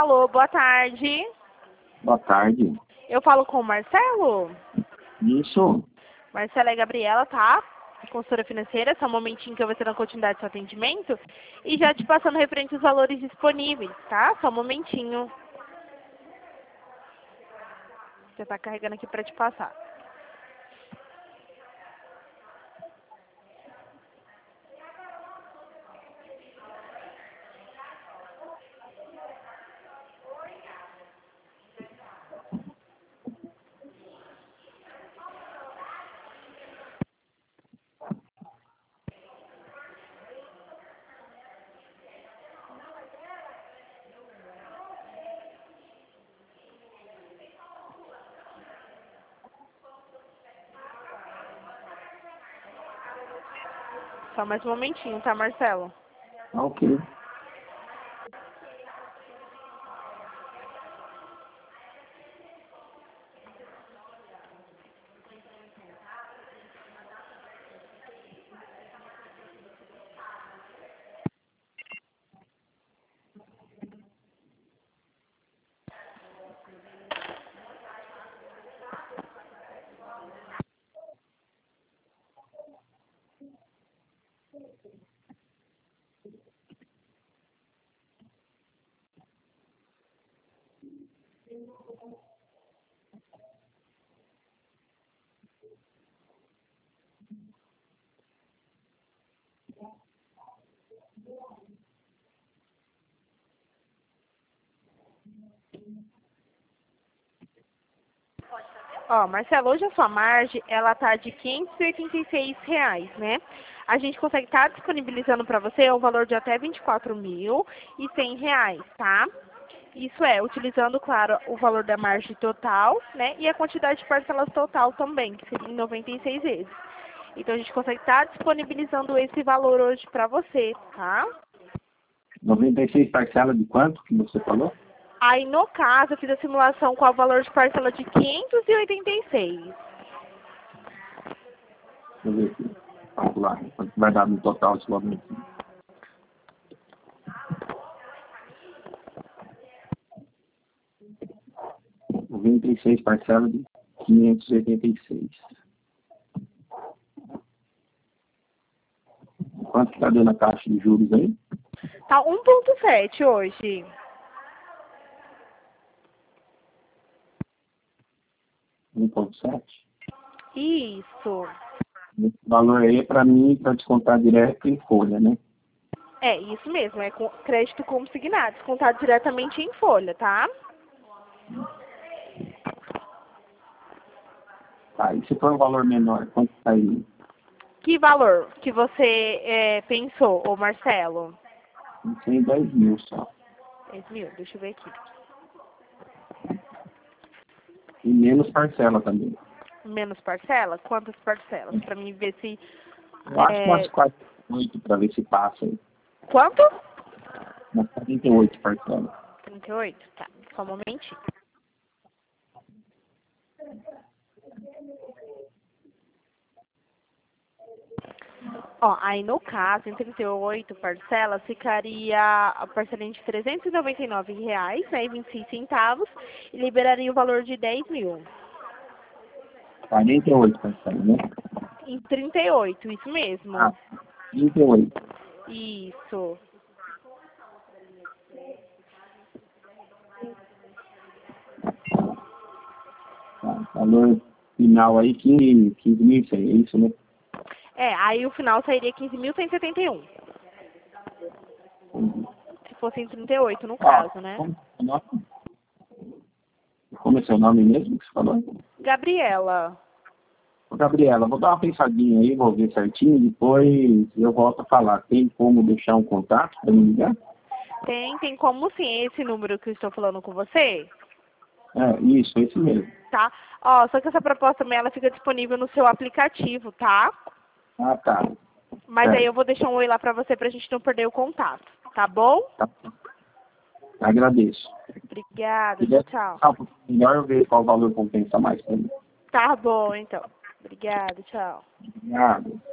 Alô, boa tarde. Boa tarde. Eu falo com o Marcelo? Isso. Marcelo é Gabriela, tá? Consultora financeira, só um momentinho que eu vou ter na continuidade do seu atendimento. E já te passando referente aos valores disponíveis, tá? Só um momentinho. Você tá carregando aqui pra te passar. Só mais um momentinho, tá, Marcelo? Ok. Ó, Marcelo, hoje a sua margem, ela tá de R$ 586, né? A gente consegue estar disponibilizando para você o valor de até R$ 24.100, tá? Isso é, utilizando, claro, o valor da margem total, né? E a quantidade de parcelas total também, que seria em 96 vezes. Então, a gente consegue estar disponibilizando esse valor hoje para você, tá? 96 parcela de quanto que você falou? Aí, no caso, eu fiz a simulação com o valor de parcela de 586. Deixa eu ver aqui. Vamos lá. Quanto vai dar no total esse valor aqui? R$ 96 parcela de 586. Quanto que tá dando a taxa de juros aí? Tá 1,7 hoje. 1,7. Isso. Esse valor aí é para mim, para descontar direto em folha, né? É, isso mesmo. É com crédito consignado, descontado diretamente em folha, tá? Tá, e se for um valor menor, quanto tá aí? Que valor que você pensou, ô Marcelo? Tem 10 mil só. 10.000, deixa eu ver aqui. E menos parcela também. Menos parcela? Quantas parcelas? Pra mim ver se... Eu acho que umas 48 para ver se passa aí. Quanto? Umas 48 parcelas. 38? Tá, só um momentinho. Ó, aí no caso, em 38 parcelas, ficaria a parcelinha de R$ 399,00, né, e 26 centavos, e liberaria o valor de 10.000. 48 parcelas, né? Em 38, isso mesmo. Ah, 38. Isso. Tá, valor final aí, 15.100, é isso, né? É, aí o final sairia 15.171. Se fosse em 38, no caso, né? Como é seu nome mesmo que você falou? Gabriela. Ô, Gabriela, vou dar uma pensadinha aí, vou ver certinho, depois eu volto a falar. Tem como deixar um contato para me ligar? Tem como sim, esse número que eu estou falando com você, É, isso, esse mesmo. tá? Ó, só que essa proposta também, ela fica disponível no seu aplicativo, tá? Ah, tá. Mas aí Certo. eu vou deixar um oi lá pra você pra gente não perder o contato, tá bom? Tá. Agradeço. Obrigada, Se tchau, der tchau. um pouquinho melhor, eu vejo qual valor compensa mais para mim. Tá bom, então. Obrigada, tchau. Obrigado.